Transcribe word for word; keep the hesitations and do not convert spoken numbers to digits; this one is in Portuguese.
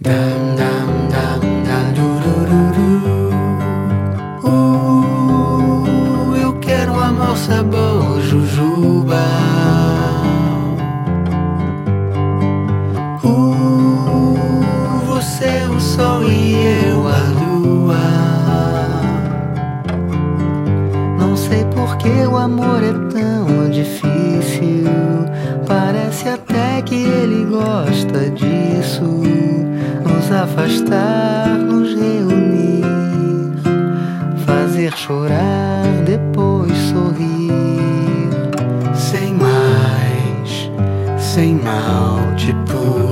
Dam, dam, dam, dam, durururu. Uh, eu quero amor, sabor, jujuba. Uh, você é o sol e eu a lua. Não sei por que o amor é tão difícil. Parece até que ele gosta disso. Nos afastar, nos reunir, fazer chorar, depois sorrir. Sem mais, sem mal, tipo